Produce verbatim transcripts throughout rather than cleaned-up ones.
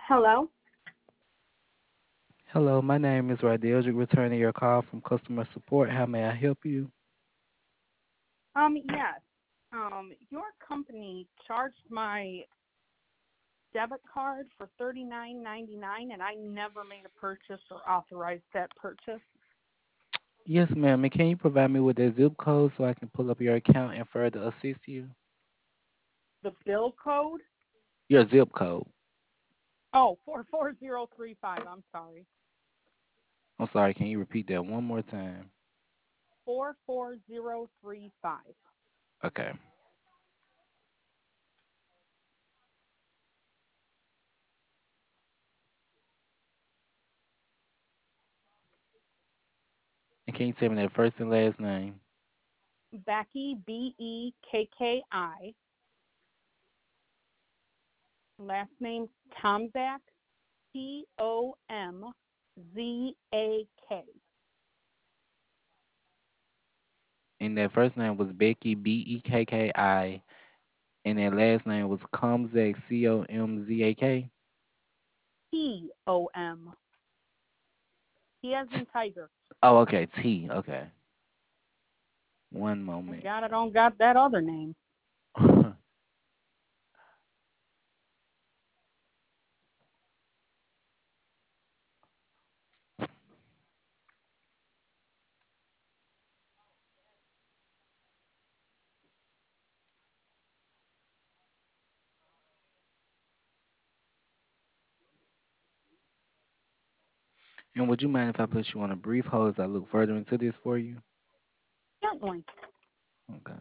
Hello. Hello, my name is Radeldrick, returning your call from customer support. How may I help you? Um, yes. Um, your company charged my debit card for thirty nine ninety nine, and I never made a purchase or authorized that purchase. Yes, ma'am. And can you provide me with that zip code so I can pull up your account and further assist you? The bill code? Your zip code. Oh, four four zero three five. I'm sorry. I'm sorry, can you repeat that one more time? Four four zero three five. Okay. And can you tell me that first and last name? Becky B E K K I. Last name Tomzak T O M Z A K. And that first name was Becky, B E K K I. And that last name was Comzak, C O M Z A K. T O M. He as T- in tiger. oh, okay. T. Okay. One Thank moment. God I don't got that other name. And would you mind if I put you on a brief hold as I look further into this for you? Certainly. Okay.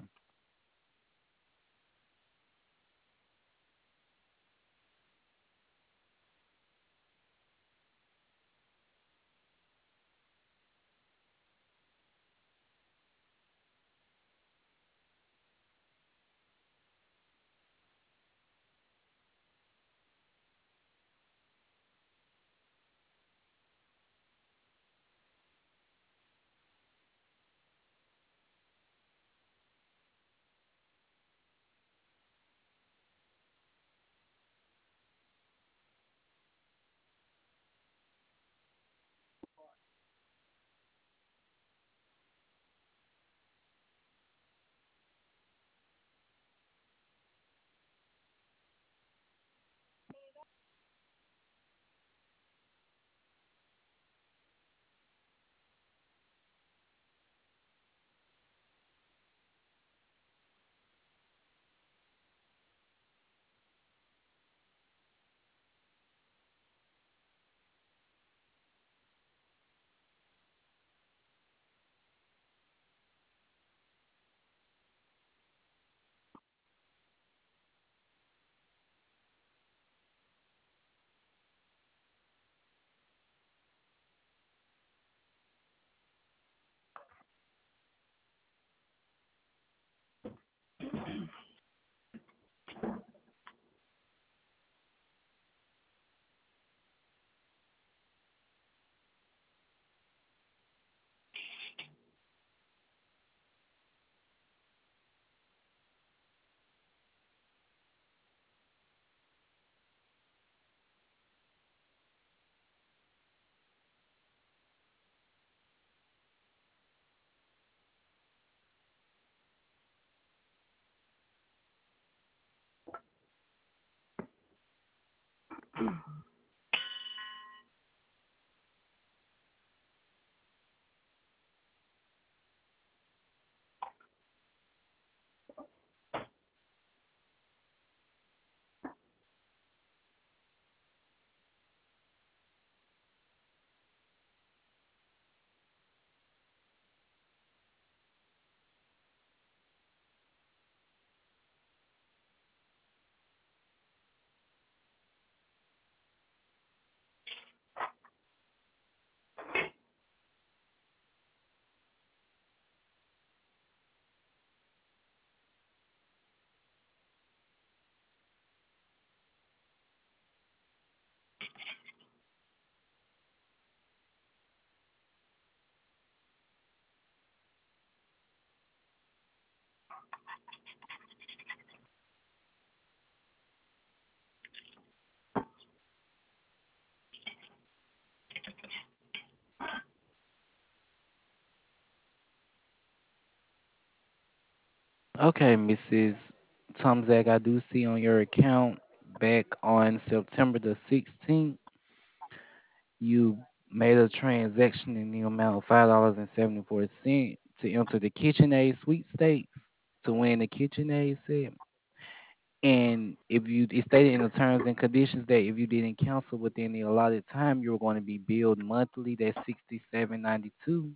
Okay, Missus Tomzak, I do see on your account back on September the sixteenth, you made a transaction in the amount of five dollars and seventy-four cents to enter the KitchenAid sweepstakes to win the KitchenAid set. And if you, it stated in the terms and conditions that if you didn't cancel within the allotted time, you were going to be billed monthly. That's sixty-seven ninety-two.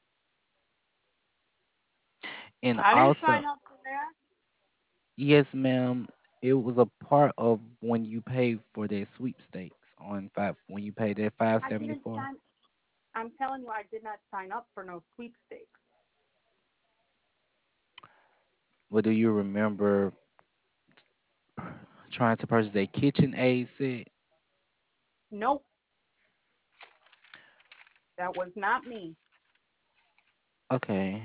And I didn't also, sign up for that. yes, ma'am, it was a part of when you paid for that sweepstakes on five when you paid that five I seventy didn't four. sign. I'm telling you, I did not sign up for no sweepstakes. But do you remember trying to purchase a KitchenAid set? Nope, that was not me. Okay.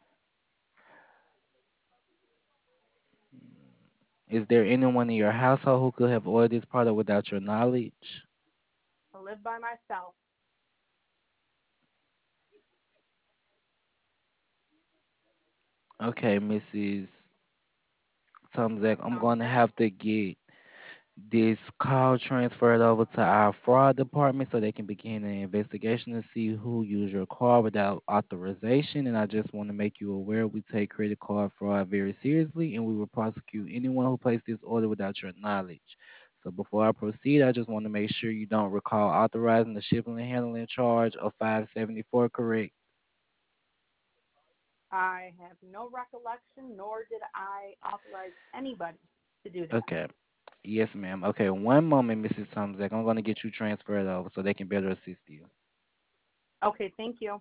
Is there anyone in your household who could have ordered this product without your knowledge? I live by myself. Okay, Missus Tomzak, I'm Tom going to Zach. have to get this call transferred over to our fraud department so they can begin an investigation to see who used your card without authorization. And I just want to make you aware we take credit card fraud very seriously and we will prosecute anyone who placed this order without your knowledge. So before I proceed, I just want to make sure you don't recall authorizing the shipping and handling charge of five seventy-four, correct? I have no recollection, nor did I authorize anybody to do that. Okay. Yes, ma'am. Okay, one moment, Missus Tomzak. I'm going to get you transferred over so they can better assist you. Okay, thank you.